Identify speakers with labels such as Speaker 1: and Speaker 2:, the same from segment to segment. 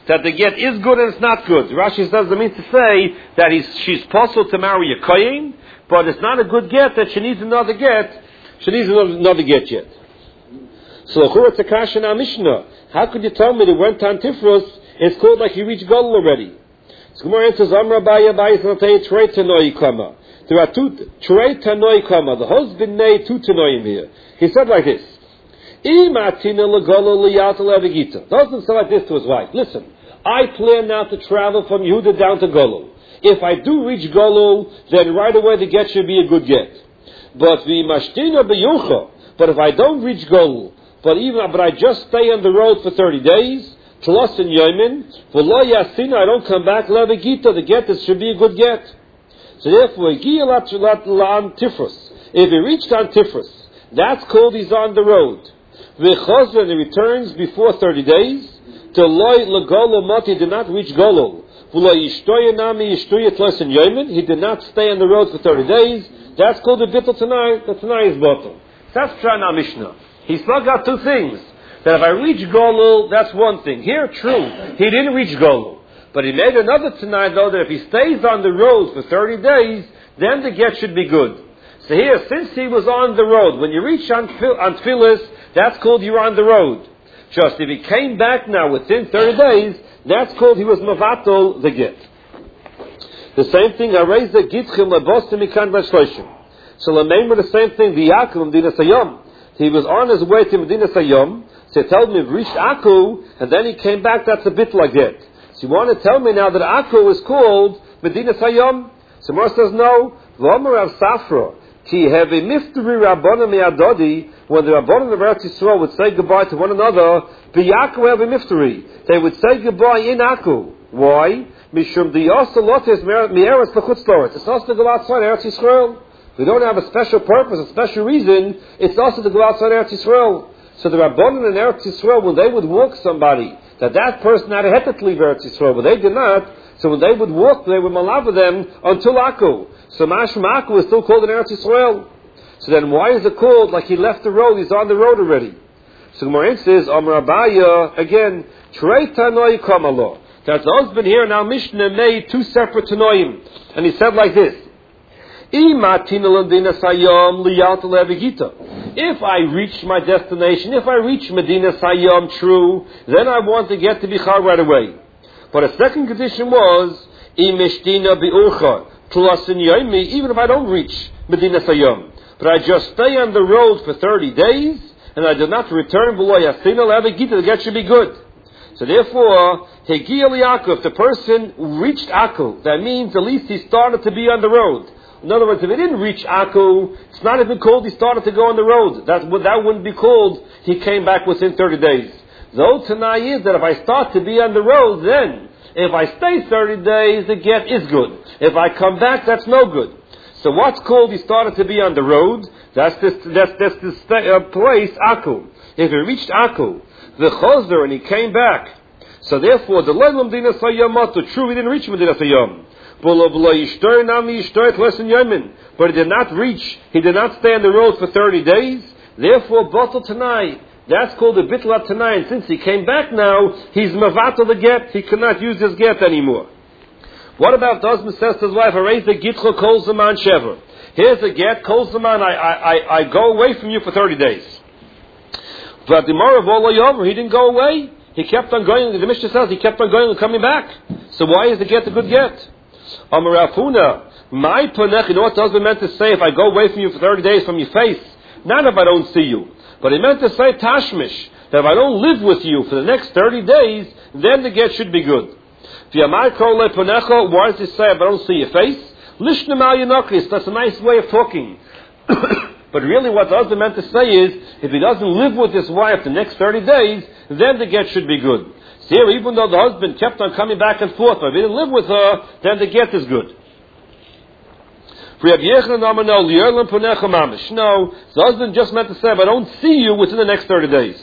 Speaker 1: that the get is good and it's not good. Rashi says it means to say that she's possible to marry a kohen, but it's not a good get, that she needs another get. She needs another get yet. So it's a kasha in our Mishnah. How could you tell me that went on Tifros, it's called like he reached Golul already? So Gemara answers, Amra Baya Baya Sanatei Trei Tanoi Kama. There are two Trei Tanoi Kama. The husband made two Tanoim here. He said like this. Imatina Legolo Liyata Levigita. The husband said like this to his wife. Listen, I plan now to travel from Yehuda down to Golul. If I do reach Golul, then right away the get should be a good get. But but if I don't reach Golul, but I just stay on the road for 30 days, Tlos and Yomin, I don't come back, Levigita, the get, this should be a good get. So therefore, if he reached on Tifros, that's called he's on the road. And he returns before 30 days, to Loi Legolo Mati did not reach Golul. He did not stay on the road for 30 days. That's called the bittul Tanai. The Tanai is bottom. That's Shana Mishnah. He still got two things. That if I reach Golul, that's one thing. Here, true, he didn't reach Golul. But he made another Tanai, though, that if he stays on the road for 30 days, then the get should be good. So here, since he was on the road, when you reach on Tfilis, that's called you're on the road. Just if he came back now within 30 days, that's called he was Mavatal the get. The same thing, Areza Gitchim Lebostim Mikan Vashloshim. So Lamein were the same thing, the Yaakov Medina Sayom. He was on his way to Medina Sayom, so he told me he reached Akku, and then he came back, that's a bit like that. So you want to tell me now that Akku is called Medina Sayom? So Mor says no, V'omer Rav Safra, Ki have a mifteri Rabbana Me'adodi, when the Rabbanan of Eretz Yisrael would say goodbye to one another, B'Yaakov have a mifteri. They would say goodbye in Akku. Why? Mishum Diyasa Lotes Me'eretz L'chutz Loretz. It's also to go outside Eretz Yisrael. We don't have a special purpose, a special reason. It's also to go outside Eretz Yisrael. So the Rabbanan in Eretz Yisrael, when they would walk somebody, that person had a heter to leave Eretz Yisrael, but they did not. So when they would walk, they would malava them until Akku. So Mashma Akku is still called in Eretz Yisrael. So then why is it called like he left the road, he's on the road already? So Gemara says, Amar Abaya, again, Trei Tanoi Kamalo. That the husband here now Mishnah made two separate Tanoim. And he said like this, if I reach my destination, if I reach Medina Sayyam, true, then I want to get to Bichar right away. But a second condition was, even if I don't reach Medina Sayyam, but I just stay on the road for 30 days, and I do not return below Yasina, the get should be good. So therefore, Hegiel Yaakov, the person reached Akku, that means at least he started to be on the road. In other words, if he didn't reach Akku, it's not even called he started to go on the road. That wouldn't be called he came back within 30 days. Though Tanai is that if I start to be on the road, then if I stay 30 days, the get is good. If I come back, that's no good. So what's called he started to be on the road? That's this place, Akku. If he reached Akku, the Chosder, and he came back. So therefore, the Leilam Dina Sayyamatu, true, he didn't reach Medina Sayyam. But he did not reach, he did not stay on the road for 30 days. Therefore, Batal Tanai, that's called the Bitlat Tanai. And since he came back now, he's Mavatal the get, he cannot use his get anymore. What about the husband says to his wife, Here's the get, Kol Zaman, I go away from you for 30 days. But the Marav he didn't go away. He kept on going, the Mishnah says he kept on going and coming back. So why is the get a good get? Amarafuna, my ponech, you know what the husband meant to say, if I go away from you for 30 days from your face, not if I don't see you. But he meant to say tashmish, that if I don't live with you for the next 30 days, then the get should be good. Why does he say, if I don't see your face? Lishnamal yanokis, that's a nice way of talking. But really what the husband meant to say is, if he doesn't live with his wife the next 30 days, then the get should be good. So here, even though the husband kept on coming back and forth, but if he didn't live with her, then the get is good. No, the husband just meant to say, if I don't see you within the next 30 days.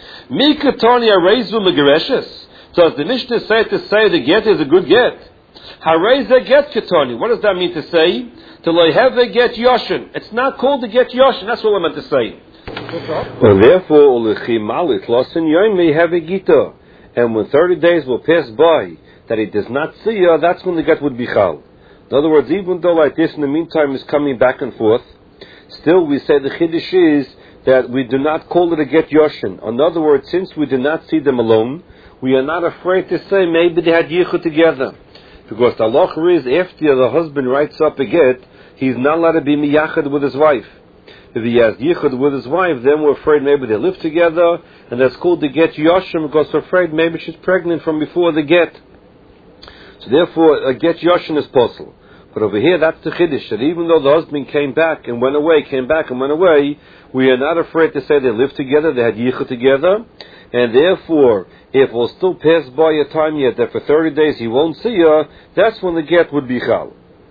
Speaker 1: Does the Mishnah say the get is a good get? Hareza get ketoni. What does that mean to say? To leheve get yoshin. It's not called the get yoshin. That's what I meant to say. Well, therefore, ulechimalit losin yomi have a gita. and when 30 days will pass by that he does not see her, that's when the get would be chal. In other words, even though like this in the meantime is coming back and forth, still we say the chiddush is that we do not call it a get yoshin. In other words, since we do not see them alone, we are not afraid to say maybe they had yichud together. Because the halacha is, after the husband writes up a get, he's not allowed to be miyachad with his wife. If he has yichud with his wife, then we're afraid maybe they live together, and that's called the get yoshim, because we're afraid maybe she's pregnant from before the get. So therefore, a get yoshin is possible. But over here, that's the chiddush, that even though the husband came back and went away, we are not afraid to say they lived together, they had yichud together, and therefore, if we'll still pass by a time yet that for 30 days he won't see her, that's when the get would be chal.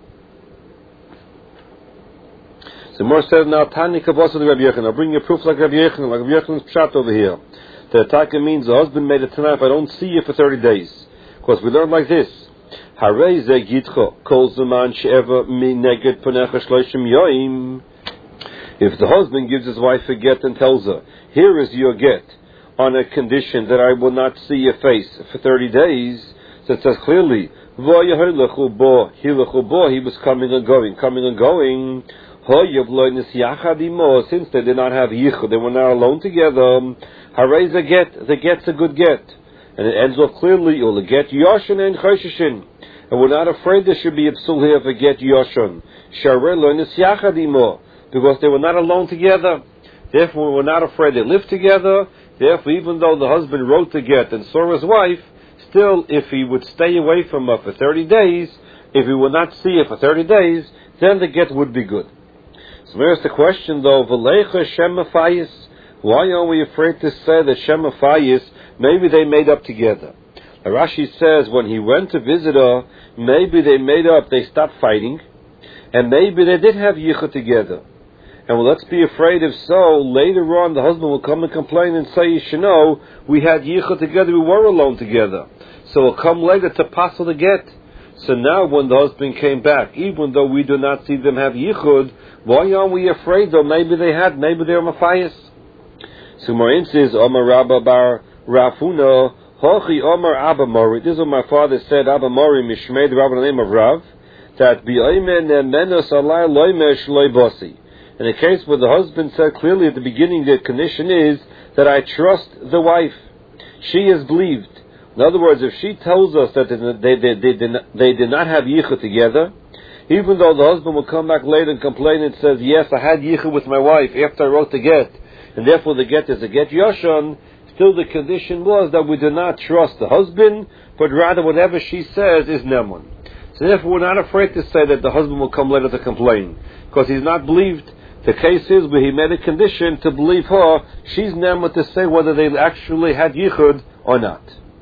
Speaker 1: So more says now, Tani Kavasa the Rabbi Yechon. I'll bring you a proof like Rabbi Yechon's pshat over here. The Taka means the husband made a tonight, if I don't see you for 30 days. Of course, we learn like this. Harei ze gitcho, kol zaman she'eva mi neged ponecha shloshim yoim. If the husband gives his wife a get and tells her, here is your get, on a condition that I will not see your face for 30 days, so it says clearly, he was coming and going. Since they did not have yichud, they were not alone together. Harei ze get, the get's a good get. And it ends off clearly, you'll get yoshin and choshishin. And we're not afraid there should be a psul here for get yoshin. Because they were not alone together. Therefore, we're not afraid they lived together. Therefore, even though the husband wrote the get and saw his wife, still, if he would stay away from her for 30 days, if he would not see her for 30 days, then the get would be good. So there's the question though, V'leicha Shem Mafayis. Why are we afraid to say that Shem Mafayis, maybe they made up together? Rashi says when he went to visit her, maybe they made up, they stopped fighting, and maybe they did have yichud together. And well, let's be afraid if so, later on the husband will come and complain and say, you should know, we had yichud together, we were alone together. So it'll come later to passel the get. So now when the husband came back, even though we do not see them have yichud, why aren't we afraid though? Maybe they had, maybe they were mafayis. So Marin says, Omar Rabba bar Rafuna, Hochi Omar Abba Mori. This is what my father said, Abba Mori, Mishmei, the Rabbi, the name of Rav, that B'oimen Menos Alai Loimesh Loibosi. In a case where the husband said clearly at the beginning the condition is that I trust the wife. She is believed. In other words, if she tells us that they did not have yichud together, even though the husband will come back later and complain and says, yes, I had yichud with my wife after I wrote the get, and therefore the get is a get yoshan, still the condition was that we do not trust the husband, but rather whatever she says is nemun. So therefore we're not afraid to say that the husband will come later to complain, because he's not believed. The case is where he made a condition to believe her, she's nemun to say whether they actually had yichud or not.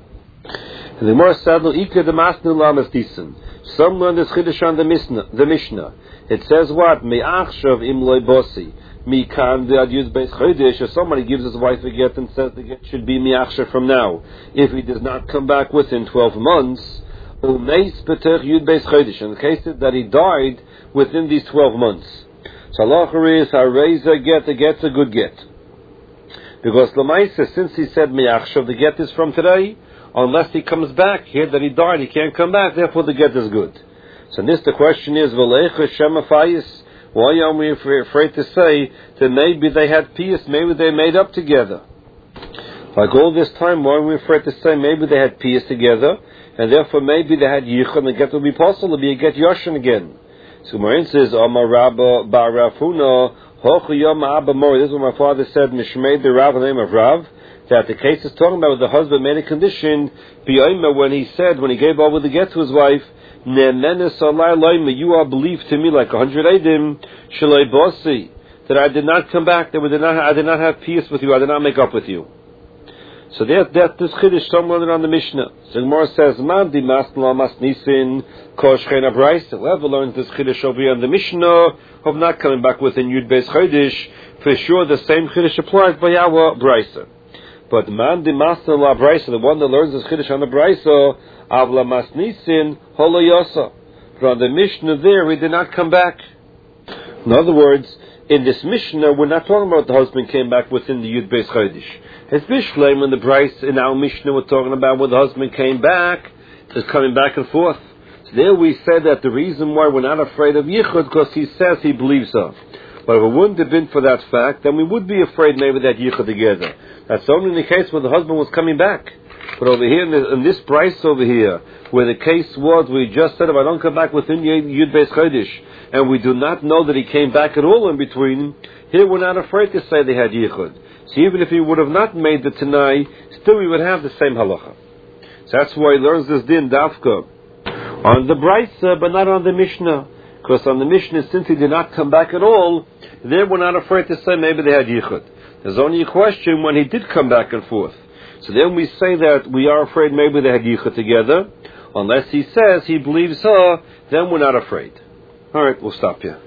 Speaker 1: And the more sadly, Ika the Masnu Lamas Disan. Some learn this chiddush on the Mishnah. It says what? Me'achshav im loy bosi. Mi kan the adiyus beis chodesh. If somebody gives his wife a get and says the get should be me'achshav from now, if he does not come back within 12 months, umeis betech yud beis chodesh. In the case that he died within these 12 months. So halacha is hareza get, the get's a good get. Because Lamaisa, since he said me'achshav, the get is from today, unless he comes back, here that he died, he can't come back, therefore the get is good. So this the question is, V'leicha Shem Mafayis, why are we afraid to say that maybe they had peace, maybe they made up together? Like all this time, why are we afraid to say maybe they had peace together, and therefore maybe they had yichud, and the get will be possible to be a get yoshin again? So Marin says, Amar Rabba Bar Rafuna, Hochi Yom Abba Mori. This is what my father said, Mishmei the Rav, the name of Rav, that the case is talking about the husband made a condition, when he gave over the get to his wife, you are believed to me like 100 Eidim, Shalei Bosi, that I did not come back, I did not have peace with you, I did not make up with you. So this chiddush, some learned on the Mishnah. So Gemara says, Man di masla mas nisin koshchen abraisa. Whoever learns this chiddush over here on the Mishnah of not coming back within Yud Beis Chodesh, for sure the same chiddush applies by our brisa. But man di masla la brisa, the one that learns this chiddush on the brisa, avla mas nisin holo yosa. But on the Mishnah there, we did not come back. In other words, in this Mishnah, we're not talking about the husband came back within the Yud Beis Chodesh. It's Bishleim in the Bryce in our Mishnah, we're talking about when the husband came back, is coming back and forth. So there we said that the reason why we're not afraid of Yichud, because he says he believes so. But if it wouldn't have been for that fact, then we would be afraid maybe that Yichud together. That's only in the case where the husband was coming back. But over here, in this Bryce over here, where the case was, we just said, if I don't come back within Yud Beis Chodesh, and we do not know that he came back at all in between, here we're not afraid to say they had Yichud. So even if he would have not made the Tanai, still we would have the same halacha. So that's why he learns this din Dafka on the Brisa, but not on the Mishnah. Because on the Mishnah, since he did not come back at all, there we're not afraid to say maybe they had Yichud. There's only a question when he did come back and forth. So then we say that we are afraid maybe they had Yichud together. Unless he says he believes her, then we're not afraid. All right, we'll stop here.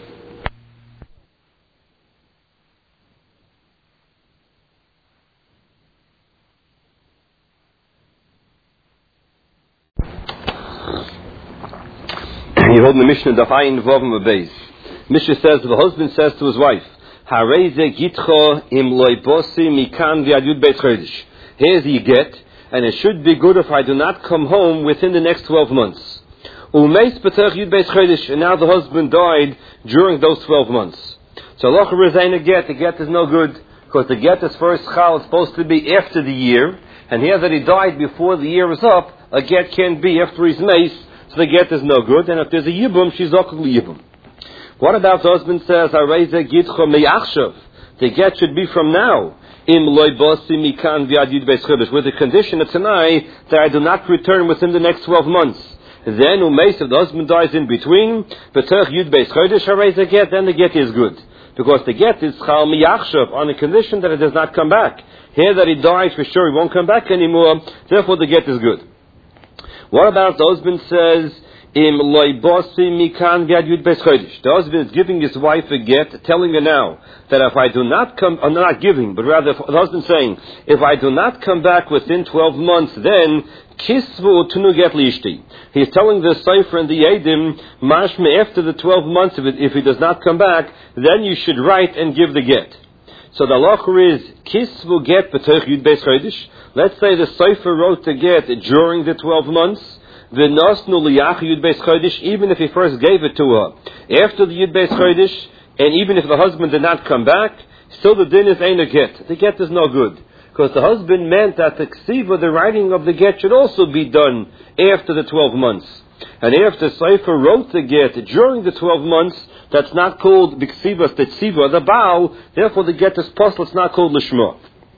Speaker 1: You hold the Mishnah Daf Ayin Vavim Beis. Mishnah says the husband says to his wife, "Hareze gitcho im loibosi mikan v'ad Yud Beis Chodesh." Here's the get, and it should be good if I do not come home within the next 12 months. Umeis b'terech Yud Beis Chodesh, and now the husband died during those 12 months. So loch rezayin a get. The get is no good because the get is first chal. It's supposed to be after the year, and here that he died before the year is up, a get can't be after his mace. So the get is no good, and if there's a yibum, she's okul yibum. What about the husband says, "Hareze gitcho me'achshav"? The get should be from now. Im loy bosi mikan v'ad Yud Beis Chodesh, with the condition of tonight that I do not return within the next 12 months. Then umeis, if the husband dies in between, b'terech Yud Beis Chodesh hareze get, then the get is good, because the get is chal me'achshav on the condition that it does not come back. Here that he dies for sure, he won't come back anymore. Therefore, the get is good. What about the husband says, Im loibosi mikan v'ad Yud Beis Chodesh? The husband is giving his wife a get, telling her now that if I do not come, not giving, but rather the husband saying, if I do not come back within 12 months, then kisvu tunu get lishti. He's telling the Sefer and the Eidim, mashme, after the 12 months, if he does not come back, then you should write and give the get. So the halacha is kisvu get b'terech Yud Beis Chodesh. Let's say the Sefer wrote the get during the 12 months, v'nosnu liyach Yud Beis Chodesh, even if he first gave it to her after the Yud Beis Chodesh, and even if the husband did not come back, still the din is ain't a get. The get is no good, because the husband meant that the ksiva, the writing of the get, should also be done after the 12 months. And if the Sefer wrote the get during the 12 months, that's not called the ksiva, the tsiva, the baal, therefore the get is possible, it's not called lishma.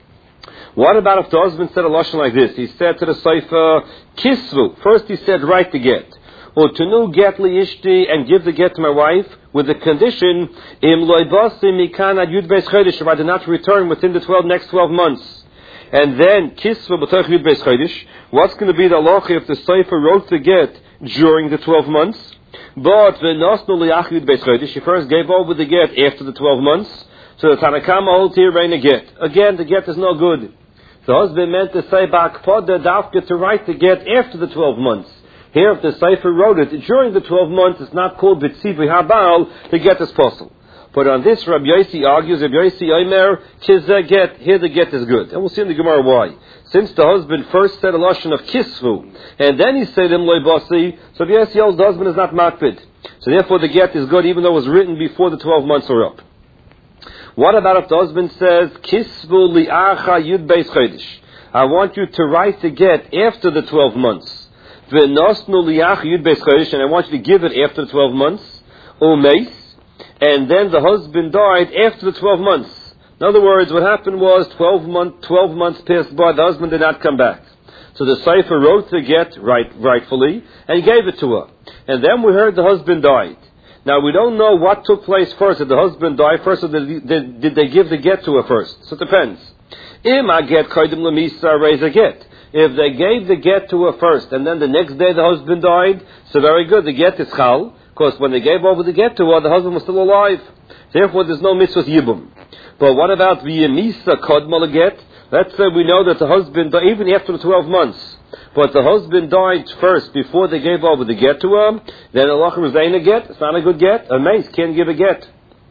Speaker 1: What about if the husband said a lashon like this? He said to the Sefer, kisvu. First he said, write the get. Or tunu get li ishti, and give the get to my wife, with the condition, im loibasi mikan ad Yud Beis Chodesh, if I do not return within the next 12 months. And then, kisvu b'terech Yud Beis Chodesh. What's going to be the halacha if the Sefer wrote the get during the 12 months? But v'nosnu liach Yud Beis Chodesh, he first gave over the get after the 12 months. So the Tanakama holds here, rain a get. Again, the get is no good. The husband meant to say ba'akpoda dafka, to write the get after the 12 months. Here, if the Sefer wrote it during the 12 months, it's not called b'tzivi habal, the get is possible. But on this, Rabbi Yossi argues, Rabbi Yossi Omer, kizeh get, here the get is good. And we'll see in the Gemara why. Since the husband first said a lashon of kisvu, and then he said im loibasi, so Rabbi Yossi holds the husband is not makpid. So therefore the get is good, even though it was written before the 12 months are up. What about if the husband says, kisvu li'acha Yud Beis Chodesh? I want you to write the get after the 12 months. V'nosnu li'ach Yud Beis Chodesh, and I want you to give it after the 12 months. Umeis, and then the husband died after the 12 months. In other words, what happened was 12 months passed by, the husband did not come back. So the Sefer wrote the get rightfully, and he gave it to her. And then we heard the husband died. Now we don't know what took place first. Did the husband die first, or did they give the get to her first? So it depends. Im a get kodim lemisa raise a get. If they gave the get to her first, and then the next day the husband died, so very good, the get is chal, because when they gave over the get to her, the husband was still alive. Therefore, there's no mitzvah yibum. But what about v'yemisa kodma get? Let's say we know that the husband died, even after the 12 months, but the husband died first before they gave over the get to her, then Allah was ain't a get, it's not a good get. A mace can't give a get.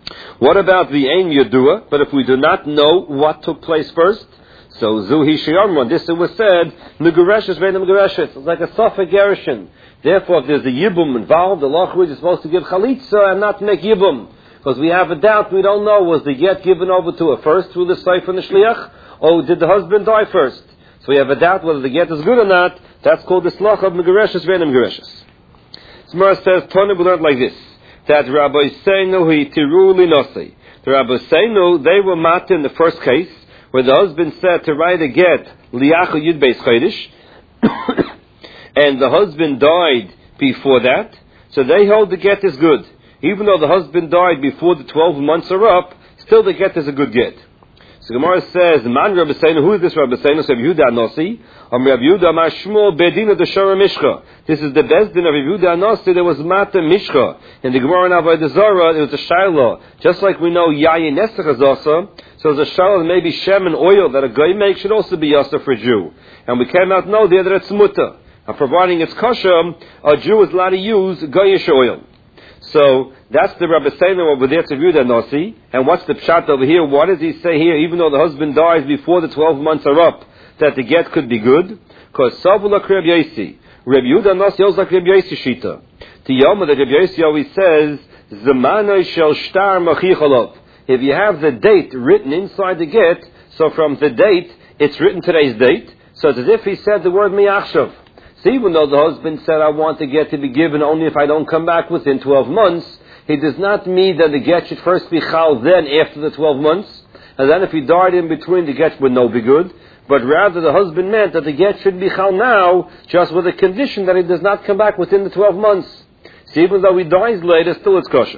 Speaker 1: What about the Ein Yadua? But if we do not know what took place first, so Zuhi Shiyamron, this it was said, Megureshes Vein Megureshes. It's like a Safa Gerushin. Therefore, if there's a Yibum involved, the Lachrid is supposed to give Chalitza and not make Yibum. Because we have a doubt, we don't know, was the get given over to her first through the Seif and the Shliach, or did the husband die first? So we have a doubt whether the get is good or not. That's called the Slach of Megureshes Vein Megureshes. Smar says, Tony, we learned like this, that Rabbi Seinu Hi Tiru Linosei. The Rabbi Seinu, they were mat in the first case, where the husband said to write a get, Liachu Yud Beis Chodesh, and the husband died before that, so they hold the get is good. Even though the husband died before the 12 months are up, still the get is a good get. So Gemara says, Man Rabbi Seinu, who is this Rabbi Seinu? Rabbi Yehuda Anosi. Rabbi Yehuda Mashmo Bedina de Shara Mishcha. This is the Bezdin of Rabbi Yehuda Anosi. There was Mata Mishcha. In the Gemara and Avodah Zarah, it was a Shiloh. Just like we know Yayin Nesach is also, so there's a Shiloh that maybe Shem and oil that a guy makes should also be Yasser for a Jew. And we cannot know there that it's Mutta. And providing it's kosher, a Jew is allowed to use Goyish oil. So that's the Rabbi Seinu over there to view the Nasi. And what's the pshat over here? What does he say here? Even though the husband dies before the 12 months are up, that the get could be good? Because Savula Rabbi Yossi. Rabbi Yehuda Nasi is like Rabbi Yossi Shita. To Yoma, that Rabbi Yossi always says, Zamanai shel shtar machichalov. If you have the date written inside the get, so from the date, it's written today's date. So it's as if he said the word miachshav. So even though the husband said, I want the get to be given only if I don't come back within 12 months, he does not mean that the get should first be chal then after the 12 months, and then if he died in between, the get would no be good, but rather the husband meant that the get should be chal now, just with a condition that he does not come back within the 12 months. So even though he dies later, still it's kosher.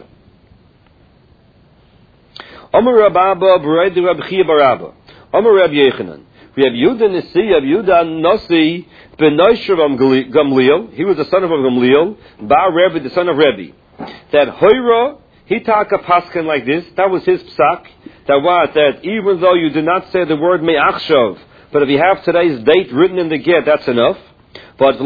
Speaker 1: Omer Rababa, B'rei Rabbi Chia Barabba. Omer Rabbi Yechanan. We have Yehuda Nasi, Rabbi Yehuda Nasi, Benoishav Gamliel. He was the son of Gamliel. Ba Rebbe, the son of Rebbe. That Hoira, he took a paskin like this. That was his psak. That what? That even though you do not say the word me'achshav, but if you have today's date written in the get, that's enough. But the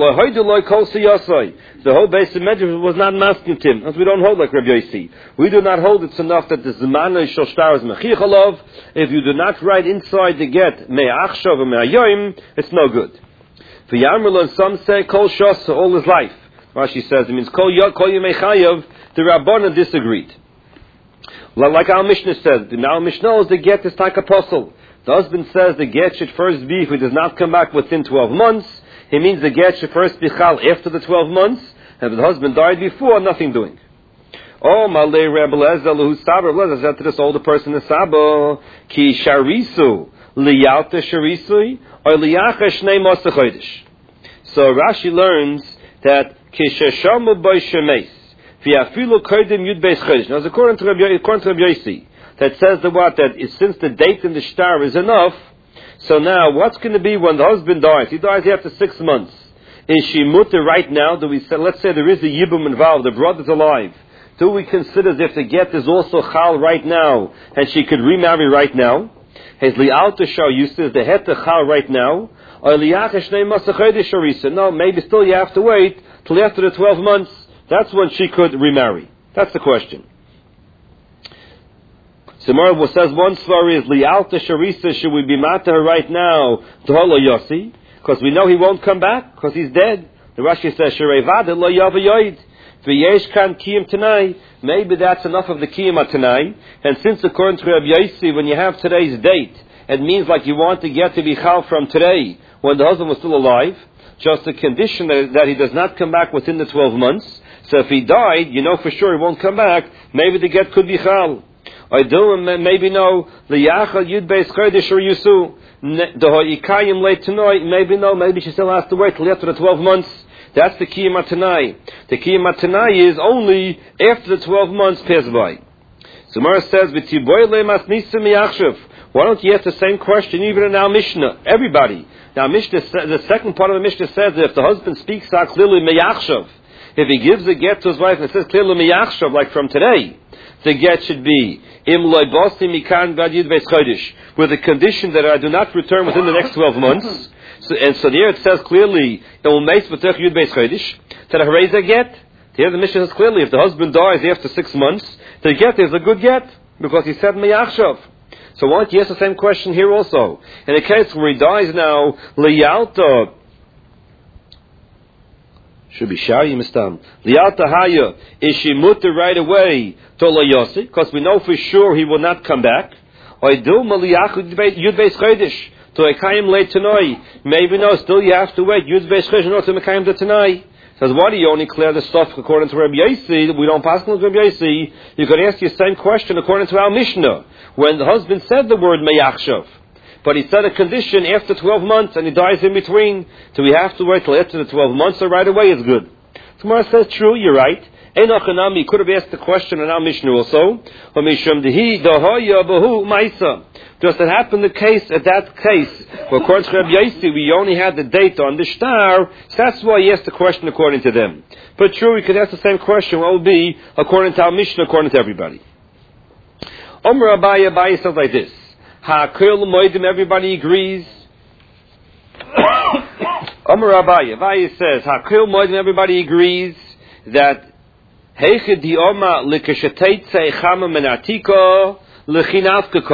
Speaker 1: whole base of Medrash was not masking to him. As we don't hold like Rabbi Yossi. We do not hold it's enough that the Zman shel shtar is mechichalov. If you do not write inside the get me'achshav or me'ayoim, it's no good. For Yamrul, some say kol shas all his life. Rashi says it means kol yemei chayav. The Rabbanan disagreed. Like our Mishnah says, our Mishnah is the get is like apostle. The husband says the get should first be if he does not come back within 12 months. He means the get should first be chal after the 12 months, and if the husband died before, nothing doing. Oh, Malay Rebbe Lezel, who Sabar Lezel said to this older person in Saba, Ki Sharisu, Liyalta Sharisui, or Liyacha Shnei Mosa Chodesh. So Rashi learns that Ki Sheshamu Boy Shemes, V'yafilu Kodim Yud Beis Chodesh. Now, according to Rabbi Yossi, that says that what? That since the date in the shtar is enough, so now, what's going to be when the husband dies? He dies after 6 months. Is she mutter right now? Do we say, let's say there is a yibum involved, the brother's alive. Do we consider as if the get is also chal right now, and she could remarry right now? Has li'al to show you says the het to chal right now? Or li'ach shnei masachaydish sharisa? No, maybe still you have to wait till after the 12 months. That's when she could remarry. That's the question. Samara says one story is li'alta sharisa, should we be mad to her right now to holo yossi? Because we know he won't come back, because he's dead. The Rashi says, Sharevada lo yava yoid. V'yesh kan kiyim tanai. Maybe that's enough of the kiyim tanai. And since according to Rabbi Yossi, when you have today's date, it means like you want to get to be chal from today, when the husband was still alive, just a condition that he does not come back within the 12 months. So if he died, you know for sure he won't come back, maybe the get could be chal. I do, maybe no. The Yachal Yud Beis Chodesh or Yusu. The Hoikayim late tonight. Maybe no. Maybe she still has to wait till after the 12 months. That's the Kiyam Atanai. The Kiyam Atanai is only after the 12 months pass by. So Mara says, why don't you ask the same question even in our Mishnah? Everybody. Now Mishnah, the second part of the Mishnah says that if the husband speaks out clearly meyachshav, if he gives a get to his wife and it says clearly meyachshav, like from today, the get should be im loy bosti mikan vad yud beis chodesh, with the condition that I do not return within the next 12 months. So there it says clearly il meis b'tech yud beis chodesh that I raise a get. Here the Mishnah says clearly if the husband dies after 6 months, The get is a good get, because he said Meyachshav. So why don't you ask the same question here also? In a case where he dies now, Liyalta, should be Shari Mistam, Liyalta Haya, is she mutter right away to Layosi? Because we know for sure he will not come back. Or do Maliyach Yud Beis Chodesh, to Ekayim late tonight. Maybe no, still you have to wait. Yud Beis Chodesh, not to Ekayim the tonight. Says, why do you only clear the stuff according to Rabbi Yossi? We don't pass on Rabbi Yossi. You can ask your same question according to our Mishnah. When the husband said the word Meyachshav, but he said a condition after 12 months and he dies in between, so we have to wait till after the 12 months, so right away is good. Tomorrow says, true, you're right. Enochanami could have asked the question in our Mishnah also. Just that happened the case at that case, where according to Rabbi Yossi, we only had the date on the star, so that's why he asked the question according to them. But true, we could ask the same question, what will be according to our Mishnah, according to everybody. Omer Abaye says like this. Ha'akil moedim, everybody agrees. Omer Abaye says, Ha'akil moedim, everybody agrees that Heichid di Oma likashateitze chama menatika lechinavka